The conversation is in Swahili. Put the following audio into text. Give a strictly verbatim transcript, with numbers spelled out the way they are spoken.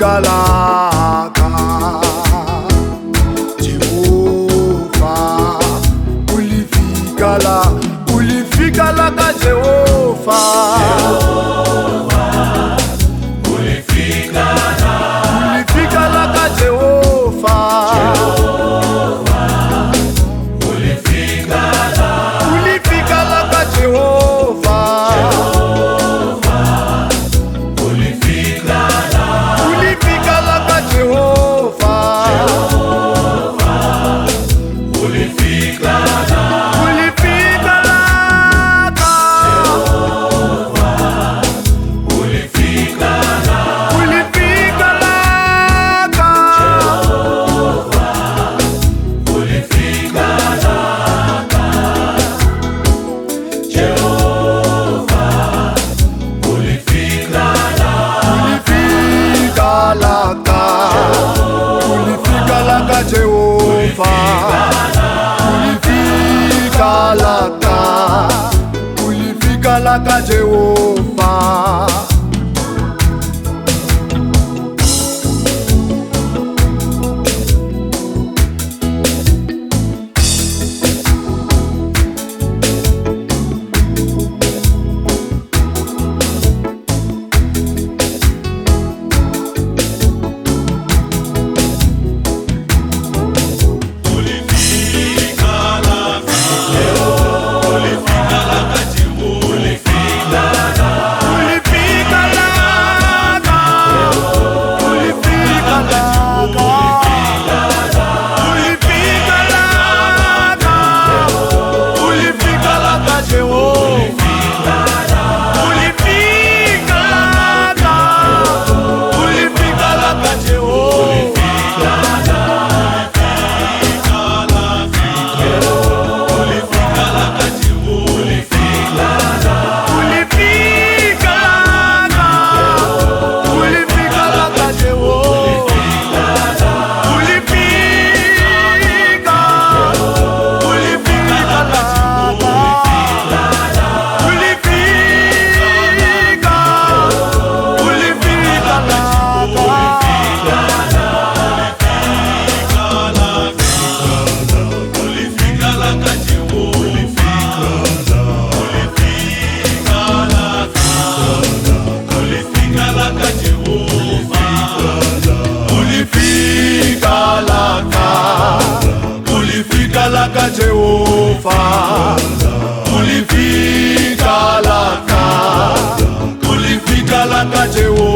ulifika laka Jehova, ulifika la, ulifika laka Jehova, ulifika la, ulifika laka Jehova, ulifika la, ulifika laka Jehova, ulifika la, ulifika laka Jehova, ulifika la, ulifika laka, ulifika la, ulifika laka, ulifika la, Jehova, ulifika la, ulifika laka, ulifika laka Jehova, ulifika laka, ulifika laka Jehova. ulifika la, ulifika la, ulifika la, Ulifika laka, ulifika laka, ulifika laka, ulifika laka Jehova, ulifika laka, ulifika laka Jehova, ulifika laka, ulifika laka Jehova, ulifika, ulifika laka, ulifika, ulifika laka Jehova, ulifika laka, ulifika laka Jehova.